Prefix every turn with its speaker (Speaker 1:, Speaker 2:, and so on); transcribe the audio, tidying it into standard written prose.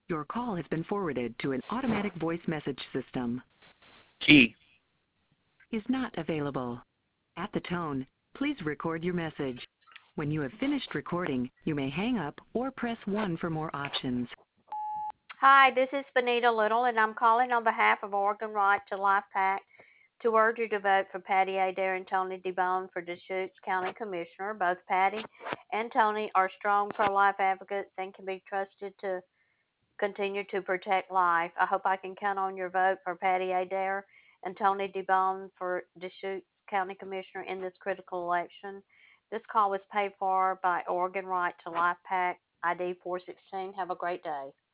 Speaker 1: Your call has been forwarded to an automatic voice message system.
Speaker 2: Key.
Speaker 1: Is not available. At the tone, please record your message. When you have finished recording, you may hang up or press 1 for more options.
Speaker 3: Hi, this is Benita Little, and I'm calling on behalf of Oregon Right to Life PAC to urge you to vote for Patty Adair and Tony DeBone for Deschutes County Commissioner. Both Patty and Tony are strong pro-life advocates and can be trusted to continue to protect life. I hope I can count on your vote for Patty Adair and Tony DeBone for Deschutes County Commissioner in this critical election. This call was paid for by Oregon Right to Life PAC ID 416. Have a great day.